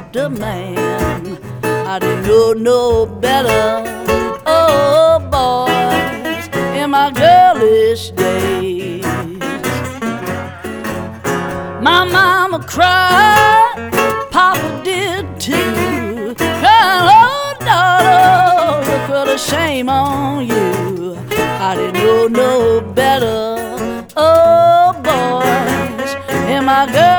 loved a man. I didn't know no better. Oh, boys, in my girlish days. My mama cried, Papa did too. And oh, daughter, put a shame on you. I didn't know no better. Oh, boys, in my girl.